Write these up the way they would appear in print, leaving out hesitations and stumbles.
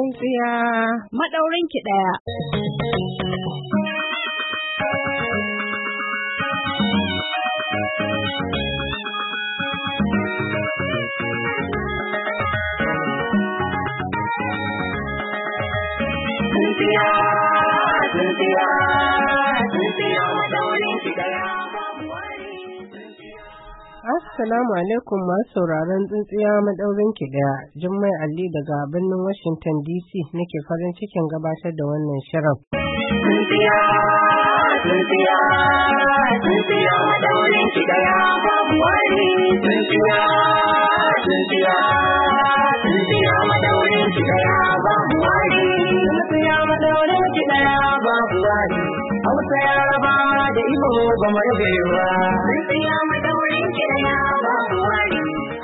Tsintsiya maɗaurin ki ɗaya. Tsintsiya, tsintsiya, tsintsiya maɗaurin ki ɗaya. Assalamu alaikum masu sauraron Tsintsiya maɗaurin ki ɗaya. Jummai Ali daga birnin Washington DC nake farin cikin gabatar da wannan shirin. Tsintsiya, tsintsiya, tsintsiya maɗaurin ki ɗaya babu wani. Tsintsiya, tsintsiya, tsintsiya maɗaurin ki ɗaya babu wani. Tsintsiya maɗaurin ki ɗaya babu wani. Hausa Yaraba da Igbo ba mu rabe ba. Tsintsiya maɗaurin ki ɗaya babu wani.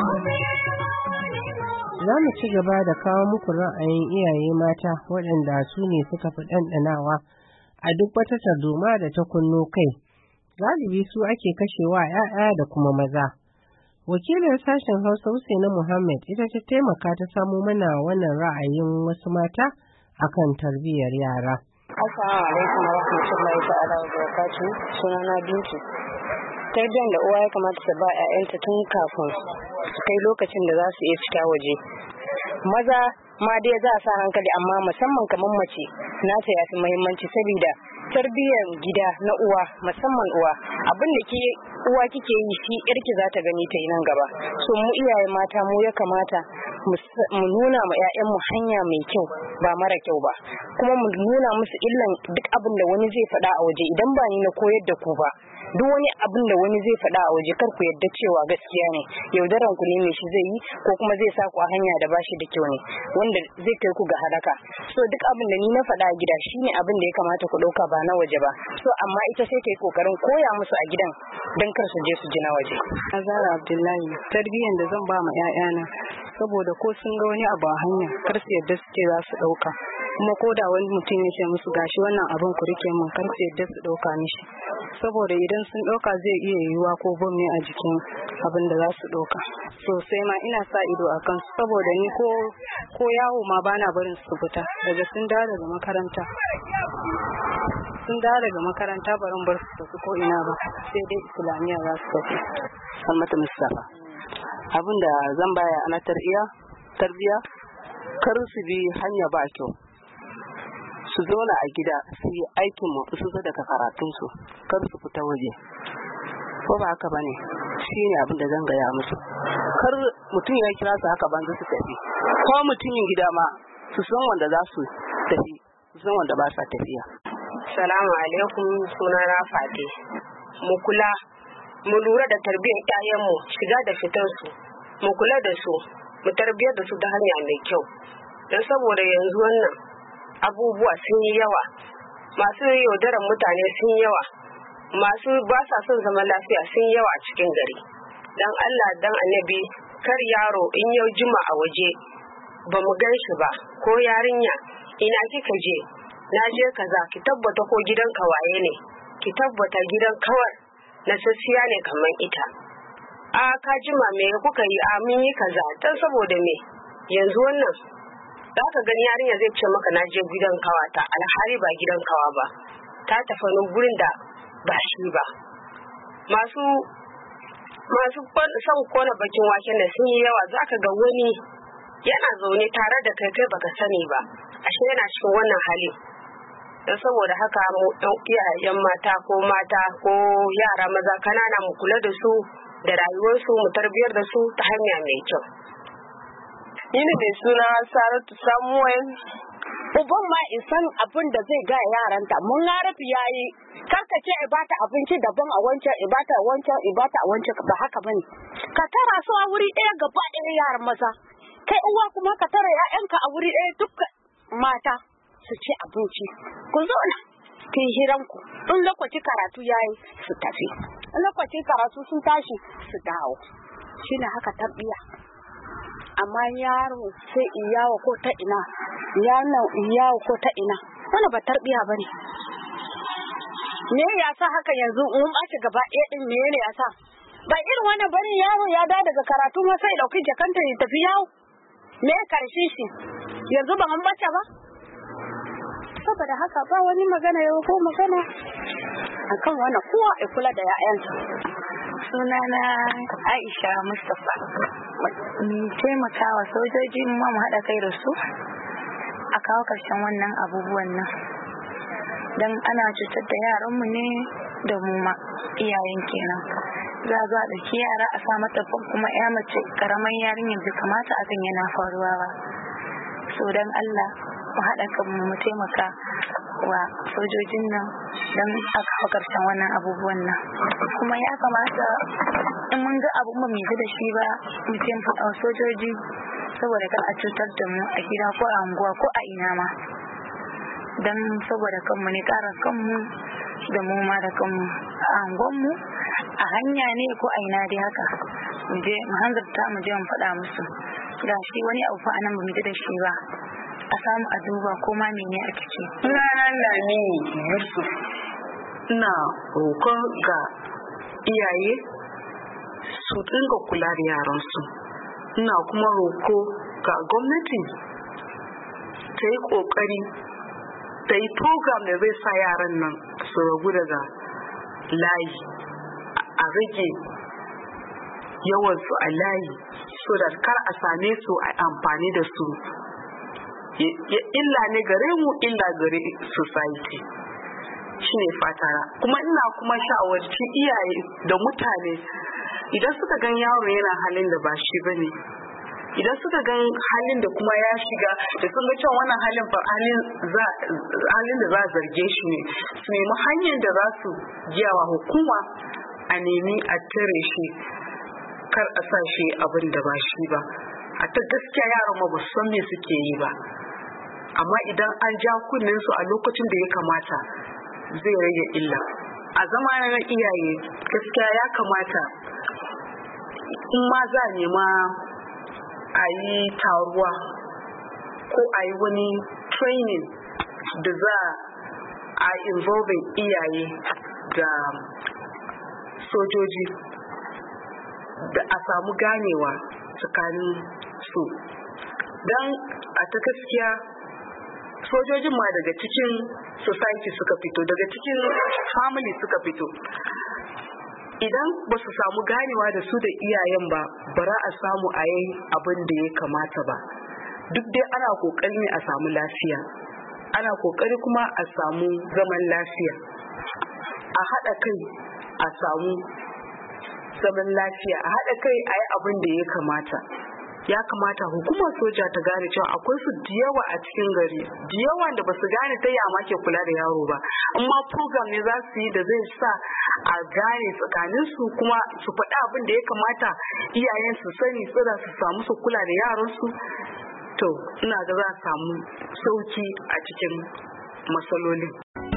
Za mu ci gaba da kawo muku ra'ayin iyaye mata waɗanda su ne suka fi ɗanɗanawa a duk wata tarzoma da ta kunno kai. Galibi su ake kashewa 'ya'ya da kuma maza. Wakilin sashen Hausa Husaina Muhammad ita ta taimaka ta samo mana wannan ra'ayin wasu mata akan tarbiyyar yara. Assalamu alaikum wa rahmatullahi ta'ala wa barakatuh. Sunana Bintu. Tarbiyyar da uwa ya kamata ta ba 'ya'yanta tun kafin su kai lokacin da za su iya fita waje. Maza ma dai za a sa hankali amma musamman kamar mace nata ya fi muhimmanci saboda tarbiyyar gida na uwa musamman uwa abin da ke uwa kike yi shi yarki za ta gani ta yi nan gaba. So mu iyaye mata mu ya kamata mu nuna ma 'ya'yanmu hanya mai kyau ba mara kyau ba, kuma mu nuna musu illan duk abin da wani zai faɗa a waje idan ba ni na koyar da ku ba. Duk wani abin da wani zai faɗa a waje kar ku yadda cewa gaskiya ne, yaudaran ku ne mai shi zai yi ko kuma zai sa ku a hanya da bashi da kyau ne wanda zai kai ku ga halaka. So duk abin da ni na faɗa a gida shine abin da ya kamata ku ɗauka ba na waje ba. So amma ita sai ta yi kokarin koya musu a gidan don kar su je su ji na waje. Azara Abdullahi, tarbiyyar da zan ba ma 'ya'yana saboda ko sun ga wani abu a hanya kar su yadda su ce za su ɗauka, kuma ko da wani mutum ya ce musu gashi wannan abin ku rike mun kar su yadda su ɗauka mishi, saboda idan sun ɗauka zai iya yiwuwa ko bom ne a jikin abin da za su ɗauka. Sosai ma ina sa ido a kansu saboda ni ko yawo ma bana barin su fita daga sun dawo daga makaranta barin bar su tafi ko ina ba, sai dai islamiyya za su tafi. Salmatu Mustafa, abin da zan baya ana tarbiya kar su bi hanya ba kyau, su zauna a gida su yi aikin mu su zo daga karatunsu kar su fita waje, ko ba haka bane? Shine abin da zan gaya musu. Kar mutum ya kira su haka banza su tafi, ko mutumin gida ma su san wanda za su tafi, su san wanda ba sa tafiya. Salamu alaikum, sunana Fati. Mu lura da tarbiyyar 'ya'yanmu, shiga da fitar su, mu kula da su, mu tarbiyar da su ta hanya mai kyau. Don saboda yanzu wannan abubuwa sun yi yawa, masu yaudaran mutane sun yawa, masu ba sa son zaman lafiya sun yawa a cikin gari. Dan Allah dan Annabi kar yaro in ya jima a waje ba mu gan shi ba ko yarinya ina kika je, na je kaza, ki tabbata ko gidan kawaye ne, ki tabbata gidan kawar na sassiya ne kamar ita. Ka jima me kuka yi? Mun yi kaza. Dan saboda me yanzu wannan za ka gani yarinya zai ce maka na je gidan kawata alhari ba gidan kawa ba, ta tafi gurin da ba shi ba. Masu son kona bakin waken da sun yi yawa, za ka ga wani yana zaune tare da kai baka sani ba, ashe yana cikin wannan hali. Don saboda haka mu iyayen mata ko yara maza kanana mu kula da su da rayuwarsu, mu tarbiyar da su ta hanya mai kyau. Ni ne mai suna Saratu Samuel. Uban ma isan abin da zai ga yaranta, mun harafi yayi karka ce ibata abinci daban a wancan ibata a wancan ba haka bane. Ka tara su a wuri ɗaya gaba ɗaya yaran maza, kai uwa kuma ka tara 'ya'yanka a wuri ɗaya dukkan mata su ci abinci, ku zauna ki hiranku, in lokaci karatu yayi su tafi, in lokacin karatu sun tashi su dawo. Shine haka tarbiya. Amma yaro sai iyawo ko ta ina, wannan ba tarbiya bane. Me ya sa haka yanzu mun baci gaba ɗaya din, me ne ya sa? Ba irin wannan bane, yaro ya da daga karatu ma sai dauki jakanta ya tafi yawo. me karshe shi yanzu ba an bace ba saboda haka ba wani magana yau ko magana akan wannan kowa ya kula da ƴaƴansa. Sunana Aisha Mustapha. Taimakawa sojoji mu haɗa kai da su a kawo ƙarshen wannan abubuwan nan. Dan ana cutar da yaranmu ne da mu ma iyayen kenan. Za a ɗauki yara a sa mata kuma ya mace ƙaramin yarinyar bai kamata akan yana faruwa ba. So dan Allah mu haɗa kanmu mu taimaka wa sojojin nan don a kawo ƙarshen wannan abubuwan nan. Kuma ya kamata in mun ga abu ba mu yi da shi ba mu taimaka wa sojoji saboda kar a cutar da mu a gida ko a unguwa ko a ina ma. Don saboda kanmu ne ƙara kanmu da mu ma da kanmu a unguwanmu a hanya ne ko a ina dai haka mu je mu hanzarta mu je mu faɗa musu ga shi wani abu fa anan ba mu da shi ba a samu a duba ko ma mene a ciki. Sunana Lami Yusuf. Ina roƙon ga iyaye su dinga kula da yaransu. Ina kuma roƙo ga gwamnati ta yi ƙoƙari ta yi program da zai sa yaran nan su ragu daga layi a rage yawansu a layi so da kar a same su a amfani da su illa ne gare mu illa gare society shine fatara. Kuma ina kuma shawarci iyaye da mutane idan suka gan yaro yana halin da ba shi bane, idan suka gan halin da kuma ya shiga da sun ga cewa wannan halin fa halin da za a zarge shi ne, su nemi hanyar da za su giyawa hukuma a nemi a tare shi kar a sa shi abin da ba shi ba. A ta gaskiya yaran ma ba su san me suke yi ba, amma idan an ja kunnen su a lokacin da ya kamata zai rage illa. A zamanin iyaye gaskiya ya kamata in ma za a nema a yi taruwa ko a yi wani training da za a involving iyaye da sojoji da a samu ganewa tsakanin su. Don a ta gaskiya sojojin ma daga cikin society suka fito, daga cikin family suka fito. Idan ba su samu ganewa da su da iyayen ba, bara a samu a yi abin da ya kamata ba. Duk dai ana kokari ne a samu lafiya, ana kokari kuma a samu zaman lafiya, a haɗa kai a samu zaman lafiya, a haɗa kai a yi abin da ya kamata. Ya kamata hukumar soja ta gane cewa akwai su da yawa a cikin gari, da yawa da basu gane ta yama ke kula da yaro ba, amma program ne za su yi da zai sa a gane tsakanin su kuma su faɗi abin da ya kamata iyayen su sani tsira su samu su kula da yaran su. To ina ga za a samu sauki a cikin matsalolin.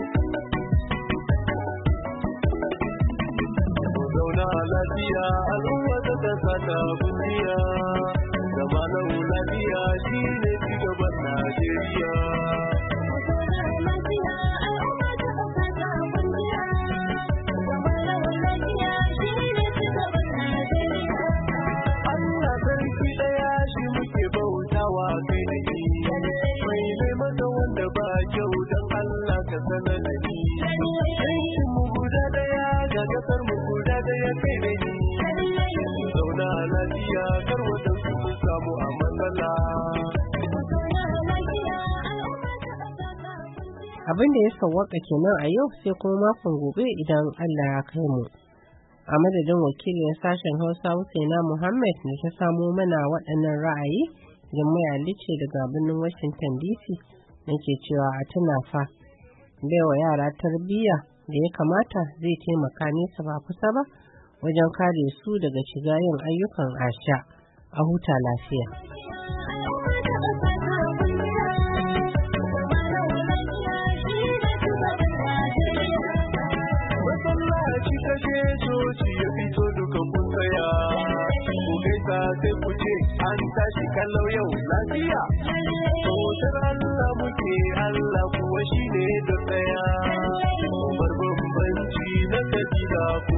Zauna lafiya al'umma ta kasa ta kungiya. Zamanin lafiya shi ne cigaban Najeriya. Allah sarki ɗaya shi muke bautawa kai da ni. Mai mata wanda ba kyau don Allah ka sanar da ni. Yankin mu guda ɗaya ga ƙasar mu guda ɗaya kai da ni. Zauna lafiya kar wata su samu a matsala. Abin da ya sawwaka kenan a yau sai kuma makon gobe idan Allah ya kai mu. A madadin wakilin sashen Hausa Husaina Muhammad da ta samo mana waɗannan ra'ayi, Jummai Ali ce daga birnin Washington DC nake cewa a tuna fa baiwa yara tarbiyya da ya kamata zai taimaka nesa ba kusa ba wajen kare su daga shiga yin ayyukan asha. A huta lafiya. Masallaci kashe coci ya fito duka kun tsaya, ku gaisa sai ku ce an tashi kallau yau lafiya. Bautar Allah muke, Allah kuwa shi ne da tsaya, bar bambanci na kabila ko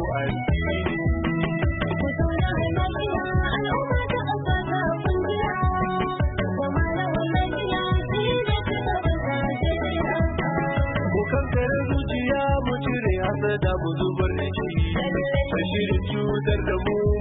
addini. da mu zubar da shi da shirin cutar da mu